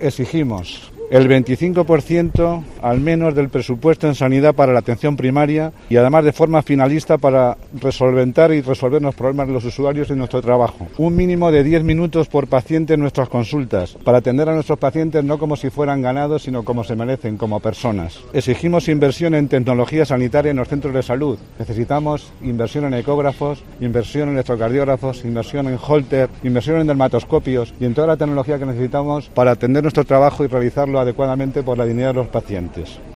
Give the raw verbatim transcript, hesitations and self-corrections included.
exigimos el veinticinco por ciento al menos del presupuesto en sanidad para la atención primaria y además de forma finalista para resolventar y resolver los problemas de los usuarios en nuestro trabajo. Un mínimo de diez minutos por paciente en nuestras consultas para atender a nuestros pacientes no como si fueran ganados sino como se merecen, como personas. Exigimos inversión en tecnología sanitaria en los centros de salud. Necesitamos inversión en ecógrafos, inversión en electrocardiógrafos, inversión en Holter, inversión en dermatoscopios y en toda la tecnología que necesitamos para atender nuestro trabajo y realizarlo adecuadamente por la dignidad de los pacientes.